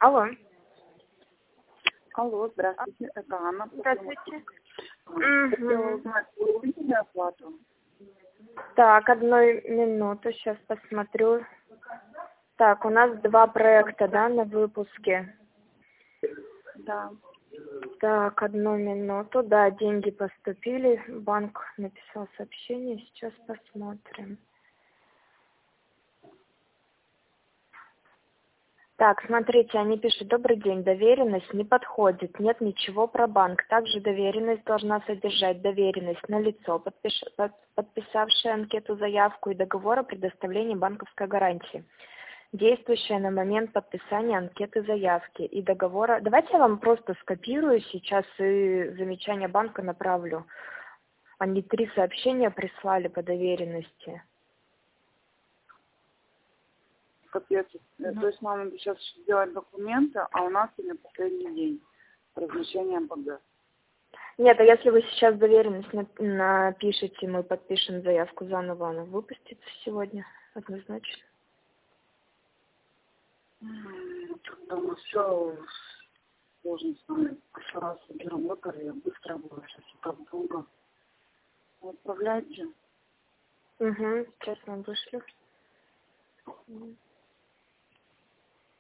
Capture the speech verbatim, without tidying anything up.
Алло. Алло, здравствуйте, это Анна. Здравствуйте. Хотела Угу. узнать, вы увидели оплату? Так, одну минуту, сейчас посмотрю. Так, у нас два проекта, да, на выпуске. Да. Так, одну минуту. Да, деньги поступили. Банк написал сообщение. Сейчас посмотрим. Так, смотрите, они пишут: добрый день, доверенность не подходит, нет ничего про банк. Также доверенность должна содержать доверенность на лицо, подпиш... под- подписавшее анкету, заявку и договор о предоставлении банковской гарантии, действующая на момент подписания анкеты, заявки и договора. Давайте я вам просто скопирую сейчас и замечание банка направлю. Они три сообщения прислали по доверенности. Капец. То есть нам надо сейчас сделать документы, а у нас сегодня последний день размещения МПГ. Нет, а если вы сейчас доверенность нап- напишите, мы подпишем заявку заново, она выпустится сегодня, однозначно. М, Что-то у нас все сложно с вами. Еще раз работали, быстро было, сейчас и так долго. Отправляйте. Угу, сейчас вам вышлю.